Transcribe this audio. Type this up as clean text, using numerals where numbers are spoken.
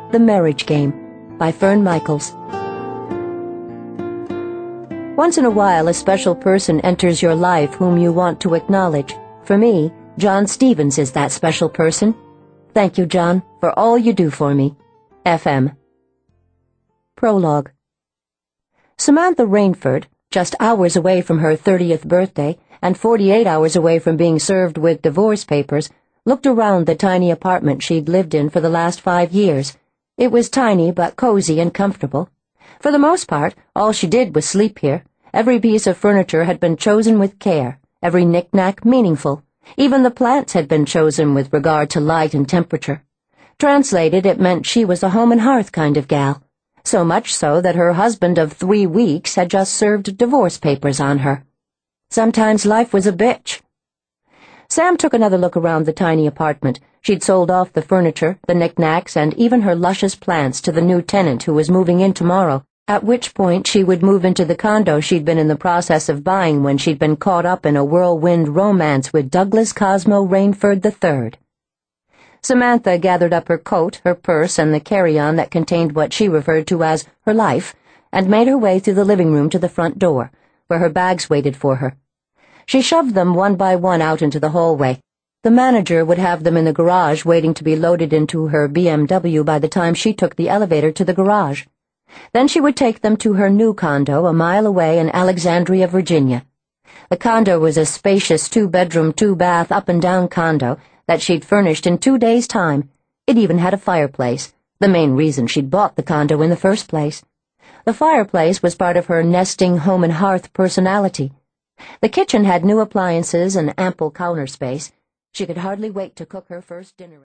The Marriage Game by Fern Michaels. Once in a while, a special person enters your life whom you want to acknowledge. For me, John Stevens is that special person. Thank you, John, for all you do for me. FM. Prologue. Samantha Rainford, just hours away from her 30th birthday and 48 hours away from being served with divorce papers, looked around the tiny apartment she'd lived in for the last 5 years. It was tiny but cozy and comfortable. For the most part, all she did was sleep here. Every piece of furniture had been chosen with care, every knick-knack meaningful. Even the plants had been chosen with regard to light and temperature. Translated, it meant she was a home and hearth kind of gal. So much so that her husband of 3 weeks had just served divorce papers on her. Sometimes life was a bitch. Sam took another look around the tiny apartment. She'd sold off the furniture, the knickknacks, and even her luscious plants to the new tenant who was moving in tomorrow, at which point she would move into the condo she'd been in the process of buying when she'd been caught up in a whirlwind romance with Douglas Cosmo Rainford III. Samantha gathered up her coat, her purse, and the carry-on that contained what she referred to as her life, and made her way through the living room to the front door, where her bags waited for her. She shoved them one by one out into the hallway. The manager would have them in the garage waiting to be loaded into her BMW by the time she took the elevator to the garage. Then she would take them to her new condo a mile away in Alexandria, Virginia. The condo was a spacious 2-bedroom, 2-bath up-and-down condo that she'd furnished in 2 days' time. It even had a fireplace, the main reason she'd bought the condo in the first place. The fireplace was part of her nesting home and hearth personality. The kitchen had new appliances and ample counter space. She could hardly wait to cook her first dinner.